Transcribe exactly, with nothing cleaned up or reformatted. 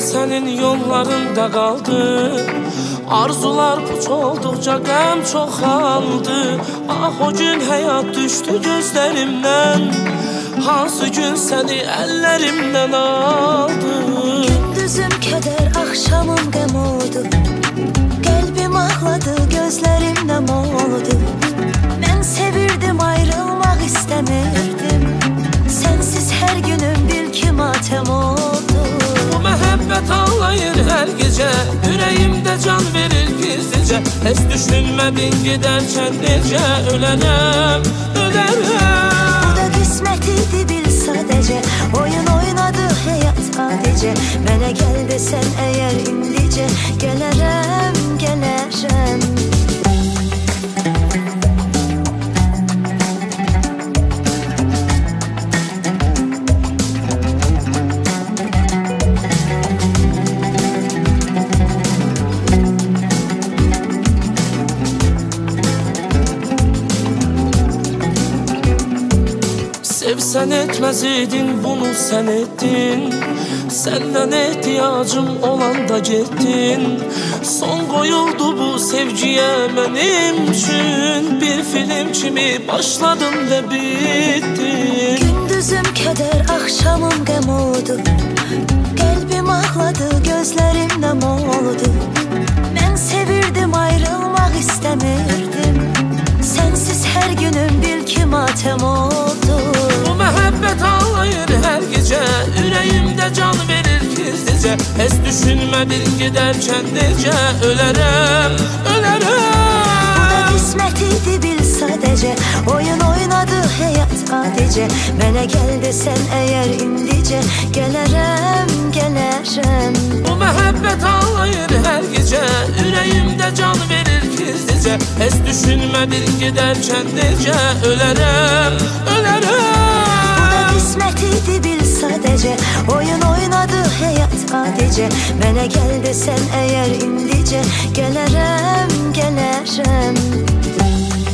senin yollarında kaldı. Arzular puç oldukça qəm çoxaldı. Ah o gün həyat düşdü gözlərimdən, hansı gün səni əllərimdən aldı. Gündüzüm kədər, axşamım qəm oldu. Qəlbim ağladı, gözlərim nəm oldu. Mən sevirdim, ayrılmaq istəmirdim. Sənsiz hər günüm bil ki matəm oldu. Bu məhəbbət ağlayır hər gecə, ürəyimdə can verir gizlicə. Heç düşünmədin gedərkən necə ölərəm, ölərəm. Bu da qismət idi bil sadəcə, oyun oynadı həyat adicə. Mənə gəl desən əgər indicə, gələrəm, gələrəm. Sevsən etməz idin, bunu sən etdin. Səndən ehtiyacım olanda getdin. Son qoyuldu bu sevgiyə mənim üçün. Bir film kimi başladın və bitdin. Gündüzüm kədər, axşamım qəm oldu. Qəlbim ağladı, gözlərim nəm oldu. Mən sevirdim, ayrılmaq istəmirdim. Sənsiz hər günüm bil ki matəm oldu. Bu məhəbbət ağlayır hər gecə, ürəyimdə can verir gizlicə. Heç düşünmədin gedərkən necə ölərəm, ölərəm. Bu da qismət idi bil sadəcə, oyun oynadı həyat adicə. Mənə gəl desən əgər indicə, gələrəm, gələrəm. Bu məhəbbət ağlayır hər gecə, ürəyimdə can verir gizlicə. Heç düşünmədin gedərkən necə ölərəm, ölərəm. Qismət idi bil sadəcə, oyun oynadı həyat adicə. Mənə gəl desən əgər indicə, gələrəm, gələrəm.